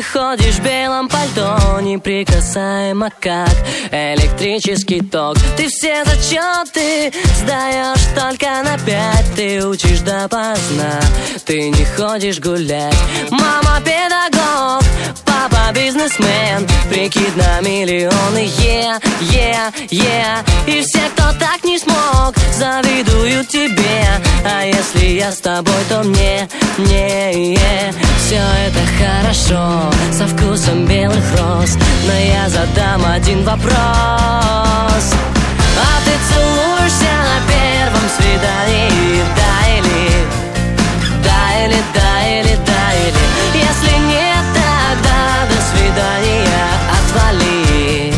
Ты ходишь в белом пальто, неприкасаемо как электрический ток. Ты все зачеты сдаешь только на 5. Ты учишь допоздна, ты не ходишь гулять. Мама педагог, папа бизнесмен, прикид на миллионы, И все, кто так не смог, завидуют тебе. А если я с тобой, то мне все это хорошо, со вкусом белых роз. Но я задам один вопрос. А ты целуешься на первом свидании? Да или если нет, тогда до свидания. Отвали.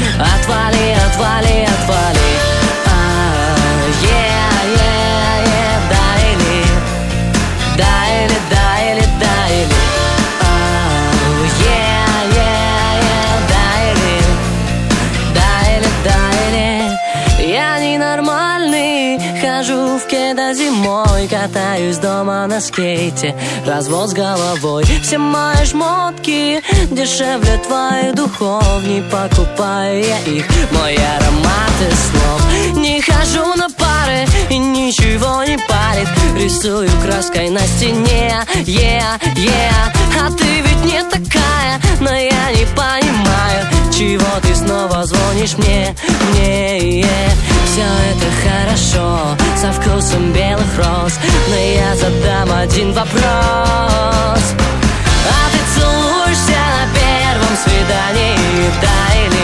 Я ненормальный, хожу в кеда зимой, катаюсь дома на скейте, развод с головой. Все мои шмотки дешевле твоих духов, не покупаю я их, мой аромат из слов. Не хожу на пары и ничего не парит, рисую краской на стене, А ты ведь не такая, но я не понимаю, чего ты снова звонишь мне. Все это хорошо, со вкусом белых роз. Но я задам один вопрос. А ты целуешься на первом свидании? Да или